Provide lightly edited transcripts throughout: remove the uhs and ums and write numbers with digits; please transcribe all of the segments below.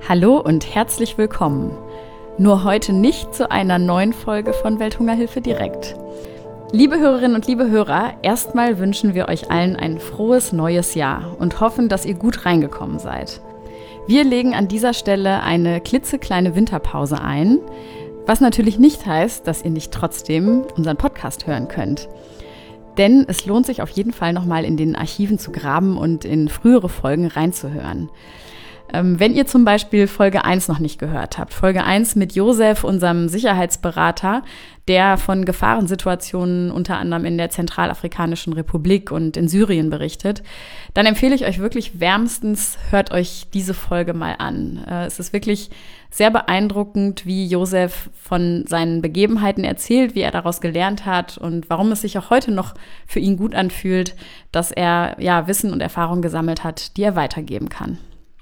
Hallo und herzlich willkommen. Nur heute nicht zu einer neuen Folge von Welthungerhilfe direkt. Liebe Hörerinnen und liebe Hörer, erstmal wünschen wir euch allen ein frohes neues Jahr und hoffen, dass ihr gut reingekommen seid. Wir legen an dieser Stelle eine klitzekleine Winterpause ein, was natürlich nicht heißt, dass ihr nicht trotzdem unseren Podcast hören könnt. Denn es lohnt sich auf jeden Fall nochmal in den Archiven zu graben und in frühere Folgen reinzuhören. Wenn ihr zum Beispiel Folge 1 noch nicht gehört habt, Folge 1 mit Josef, unserem Sicherheitsberater, der von Gefahrensituationen unter anderem in der Zentralafrikanischen Republik und in Syrien berichtet, dann empfehle ich euch wirklich wärmstens, hört euch diese Folge mal an. Es ist wirklich sehr beeindruckend, wie Josef von seinen Begebenheiten erzählt, wie er daraus gelernt hat und warum es sich auch heute noch für ihn gut anfühlt, dass er Wissen und Erfahrung gesammelt hat, die er weitergeben kann.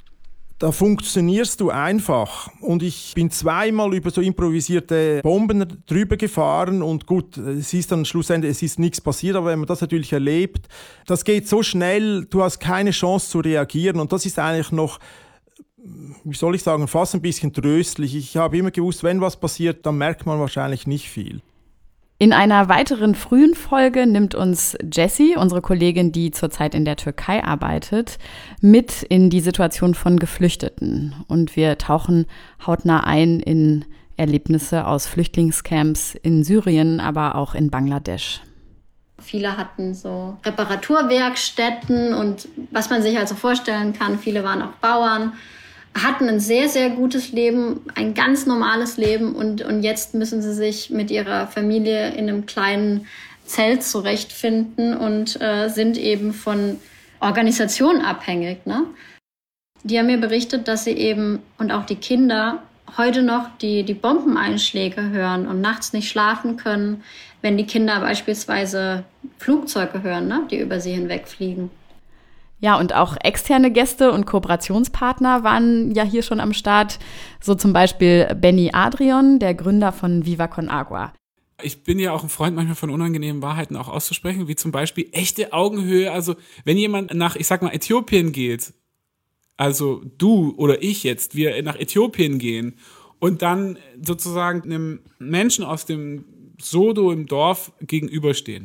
Da funktionierst du einfach. Und ich bin zweimal über so improvisierte Bomben drüber gefahren und gut, es ist dann schlussendlich, es ist nichts passiert, aber wenn man das natürlich erlebt, das geht so schnell, du hast keine Chance zu reagieren und das ist eigentlich noch, wie soll ich sagen, fast ein bisschen tröstlich. Ich habe immer gewusst, wenn was passiert, dann merkt man wahrscheinlich nicht viel. In einer weiteren frühen Folge nimmt uns Jessie, unsere Kollegin, die zurzeit in der Türkei arbeitet, mit in die Situation von Geflüchteten. Und wir tauchen hautnah ein in Erlebnisse aus Flüchtlingscamps in Syrien, aber auch in Bangladesch. Viele hatten so Reparaturwerkstätten und was man sich also vorstellen kann, viele waren auch Bauern, hatten ein sehr, sehr gutes Leben, ein ganz normales Leben und jetzt müssen sie sich mit ihrer Familie in einem kleinen Zelt zurechtfinden und sind eben von Organisationen abhängig, ne? Die haben mir berichtet, dass sie eben und auch die Kinder heute noch die Bombeneinschläge hören und nachts nicht schlafen können, wenn die Kinder beispielsweise Flugzeuge hören, ne, die über sie hinwegfliegen. Ja, und auch externe Gäste und Kooperationspartner waren ja hier schon am Start. So zum Beispiel Benny Adrian, der Gründer von Viva Con Agua. Ich bin ja auch ein Freund manchmal von unangenehmen Wahrheiten auch auszusprechen, wie zum Beispiel echte Augenhöhe. Also wenn jemand nach, ich sag mal, Äthiopien geht, also du oder ich jetzt, wir nach Äthiopien gehen und dann sozusagen einem Menschen aus dem Sodo im Dorf gegenüberstehen,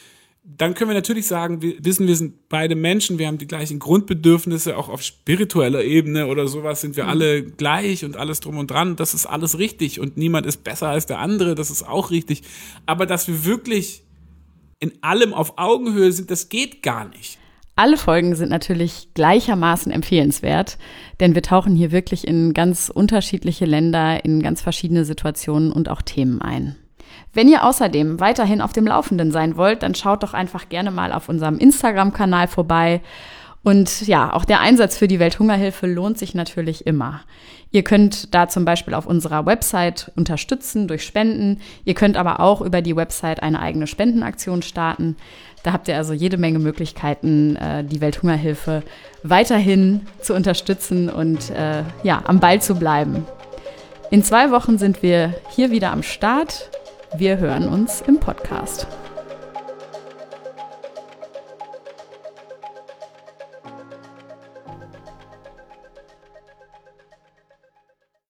dann können wir natürlich sagen, wir sind beide Menschen, wir haben die gleichen Grundbedürfnisse, auch auf spiritueller Ebene oder sowas sind wir alle gleich und alles drum und dran. Das ist alles richtig und niemand ist besser als der andere, das ist auch richtig. Aber dass wir wirklich in allem auf Augenhöhe sind, das geht gar nicht. Alle Folgen sind natürlich gleichermaßen empfehlenswert, denn wir tauchen hier wirklich in ganz unterschiedliche Länder, in ganz verschiedene Situationen und auch Themen ein. Wenn ihr außerdem weiterhin auf dem Laufenden sein wollt, dann schaut doch einfach gerne mal auf unserem Instagram-Kanal vorbei. Und ja, auch der Einsatz für die Welthungerhilfe lohnt sich natürlich immer. Ihr könnt da zum Beispiel auf unserer Website unterstützen durch Spenden. Ihr könnt aber auch über die Website eine eigene Spendenaktion starten. Da habt ihr also jede Menge Möglichkeiten, die Welthungerhilfe weiterhin zu unterstützen und am Ball zu bleiben. In 2 Wochen sind wir hier wieder am Start. Wir hören uns im Podcast.